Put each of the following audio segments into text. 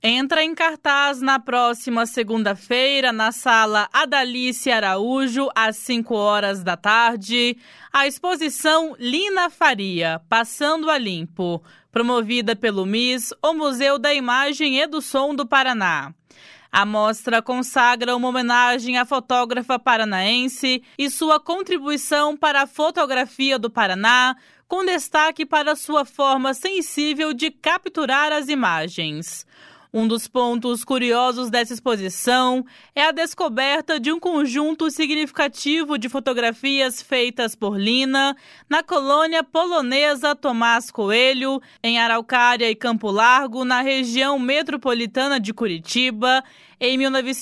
Entra em cartaz na próxima segunda-feira, na Sala Adalice Araújo, às 5 horas da tarde, a exposição Lina Faria, Passando a Limpo, promovida pelo MIS, o Museu da Imagem e do Som do Paraná. A mostra consagra uma homenagem à fotógrafa paranaense e sua contribuição para a fotografia do Paraná, com destaque para sua forma sensível de capturar as imagens. Um dos pontos curiosos dessa exposição é a descoberta de um conjunto significativo de fotografias feitas por Lina na colônia polonesa Tomás Coelho, em Araucária e Campo Largo, na região metropolitana de Curitiba, em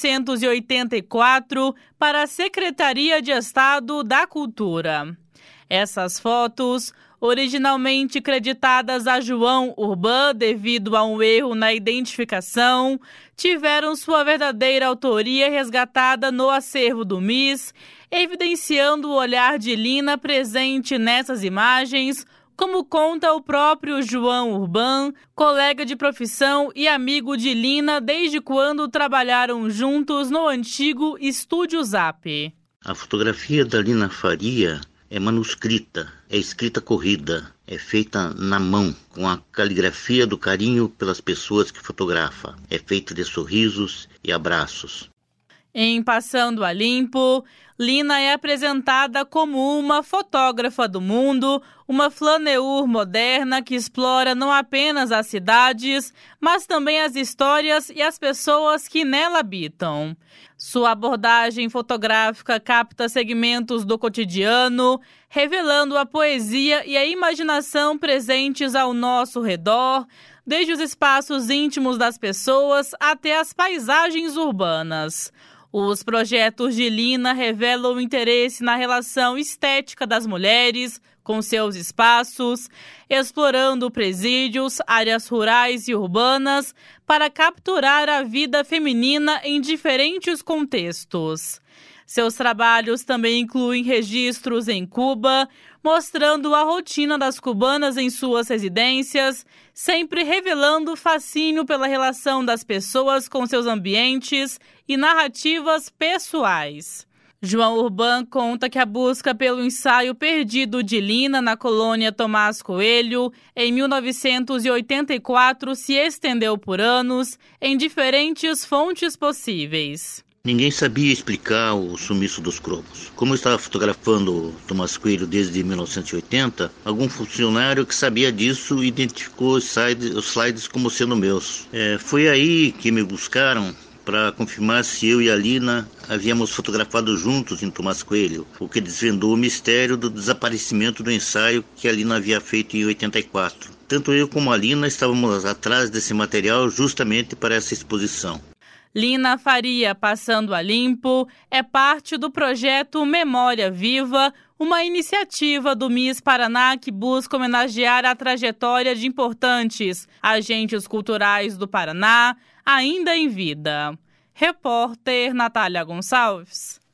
1984, para a Secretaria de Estado da Cultura. Essas fotos, originalmente creditadas a João Urban devido a um erro na identificação, tiveram sua verdadeira autoria resgatada no acervo do MIS, evidenciando o olhar de Lina presente nessas imagens, como conta o próprio João Urban, colega de profissão e amigo de Lina desde quando trabalharam juntos no antigo Estúdio Zap. A fotografia da Lina Faria é manuscrita, é escrita corrida, é feita na mão, com a caligrafia do carinho pelas pessoas que fotografa. É feita de sorrisos e abraços. Em Passando a Limpo, Lina é apresentada como uma fotógrafa do mundo, uma flaneur moderna que explora não apenas as cidades, mas também as histórias e as pessoas que nela habitam. Sua abordagem fotográfica capta segmentos do cotidiano, revelando a poesia e a imaginação presentes ao nosso redor, desde os espaços íntimos das pessoas até as paisagens urbanas. Os projetos de Lina revelam o interesse na relação estética das mulheres com seus espaços, explorando presídios, áreas rurais e urbanas para capturar a vida feminina em diferentes contextos. Seus trabalhos também incluem registros em Cuba, mostrando a rotina das cubanas em suas residências, sempre revelando fascínio pela relação das pessoas com seus ambientes e narrativas pessoais. João Urban conta que a busca pelo ensaio perdido de Lina na colônia Tomás Coelho, em 1984, se estendeu por anos em diferentes fontes possíveis. Ninguém sabia explicar o sumiço dos cromos. Como eu estava fotografando Tomás Coelho desde 1980, algum funcionário que sabia disso identificou os slides como sendo meus. Foi aí que me buscaram para confirmar se eu e a Lina havíamos fotografado juntos em Tomás Coelho, o que desvendou o mistério do desaparecimento do ensaio que a Lina havia feito em 84. Tanto eu como a Lina estávamos atrás desse material justamente para essa exposição. Lina Faria, Passando a Limpo, é parte do projeto Memória Viva, uma iniciativa do MIS Paraná que busca homenagear a trajetória de importantes agentes culturais do Paraná, ainda em vida. Repórter Natália Gonçalves.